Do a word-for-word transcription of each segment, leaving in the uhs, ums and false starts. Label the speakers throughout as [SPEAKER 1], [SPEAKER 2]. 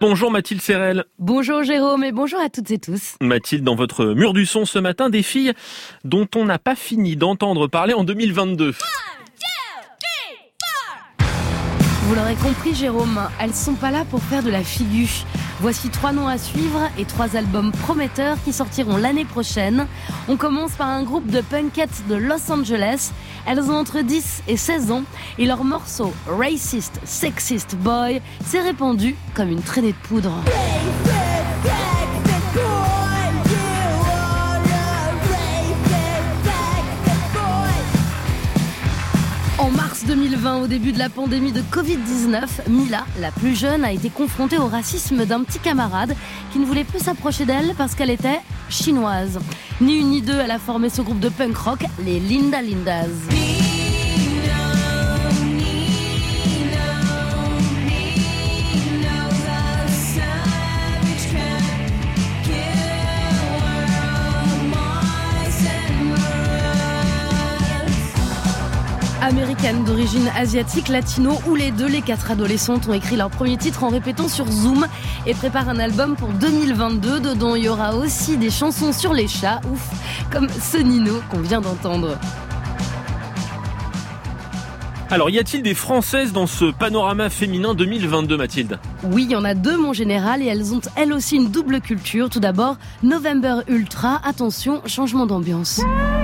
[SPEAKER 1] Bonjour Mathilde Serrel.
[SPEAKER 2] Bonjour Jérôme et bonjour à toutes et tous.
[SPEAKER 1] Mathilde, dans votre mur du son ce matin, des filles dont on n'a pas fini d'entendre parler en deux mille vingt-deux.
[SPEAKER 2] Vous l'aurez compris Jérôme, elles sont pas là pour faire de la figure. Voici trois noms à suivre et trois albums prometteurs qui sortiront l'année prochaine. On commence par un groupe de punkettes de Los Angeles. Elles ont entre dix et seize ans et leur morceau Racist, Sexist Boy s'est répandu comme une traînée de poudre. En mars deux mille vingt, au début de la pandémie de covid dix-neuf, Mila, la plus jeune, a été confrontée au racisme d'un petit camarade qui ne voulait plus s'approcher d'elle parce qu'elle était chinoise. Ni une ni deux, elle a formé ce groupe de punk rock, les Linda Lindas. Américaines d'origine asiatique, latino ou les deux, les quatre adolescentes ont écrit leur premier titre en répétant sur Zoom et préparent un album pour deux mille vingt-deux. Dedans, il y aura aussi des chansons sur les chats, ouf, comme ce Nino qu'on vient d'entendre.
[SPEAKER 1] Alors, y a-t-il des Françaises dans ce panorama féminin deux mille vingt-deux, Mathilde ?
[SPEAKER 2] Oui, il y en a deux, mon général, et elles ont elles aussi une double culture. Tout d'abord, November Ultra, attention, changement d'ambiance.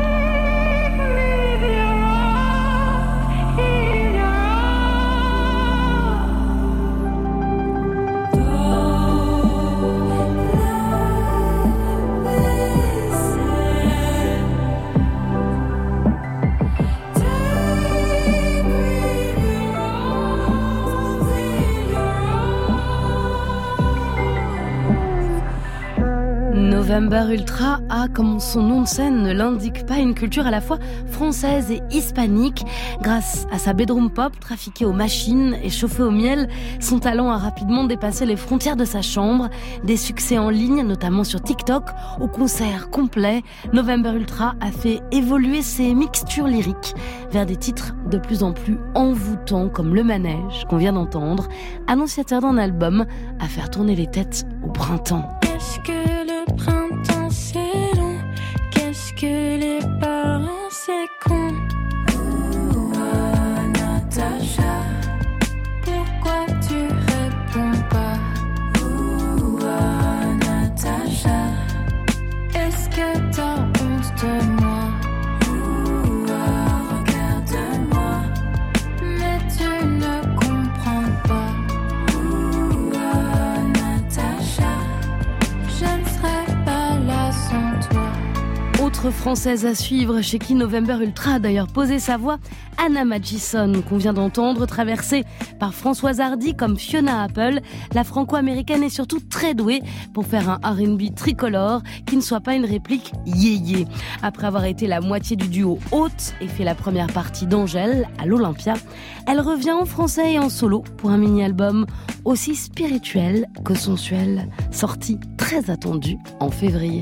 [SPEAKER 2] November Ultra a, comme son nom de scène ne l'indique pas, une culture à la fois française et hispanique. Grâce à sa bedroom pop, trafiquée aux machines et chauffée au miel, son talent a rapidement dépassé les frontières de sa chambre. Des succès en ligne, notamment sur TikTok, au concert complet, November Ultra a fait évoluer ses mixtures lyriques vers des titres de plus en plus envoûtants, comme Le Manège, qu'on vient d'entendre, annonciateur d'un album à faire tourner les têtes au printemps.
[SPEAKER 3] Est-ce que le printemps c'est long? Qu'est-ce que les parents c'est con? Ouh, oh, Natacha, pourquoi tu réponds pas? Ouh, oh, Natacha, est-ce que t'as honte de moi? Ouh, oh, regarde-moi, mais tu ne comprends pas. Ouh, oh, Natacha, je ne serai pas là sans toi.
[SPEAKER 2] Autre française à suivre, chez qui November Ultra a d'ailleurs posé sa voix, Anna Madison, qu'on vient d'entendre, traversée par Françoise Hardy comme Fiona Apple. La franco-américaine est surtout très douée pour faire un R and B tricolore qui ne soit pas une réplique yéyé. Après avoir été la moitié du duo Haute et fait la première partie d'Angèle à l'Olympia, elle revient en français et en solo pour un mini-album aussi spirituel que sensuel, sorti très attendu en février.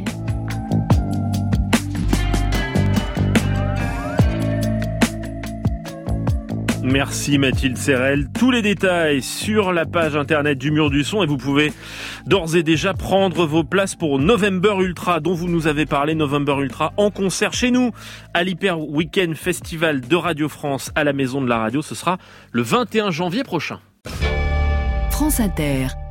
[SPEAKER 1] Merci Mathilde Serrel. Tous les détails sur la page internet du Mur du Son et vous pouvez d'ores et déjà prendre vos places pour November Ultra dont vous nous avez parlé. November Ultra en concert chez nous à l'Hyper Weekend Festival de Radio France à la Maison de la Radio. Ce sera le vingt et un janvier prochain.
[SPEAKER 4] France Inter.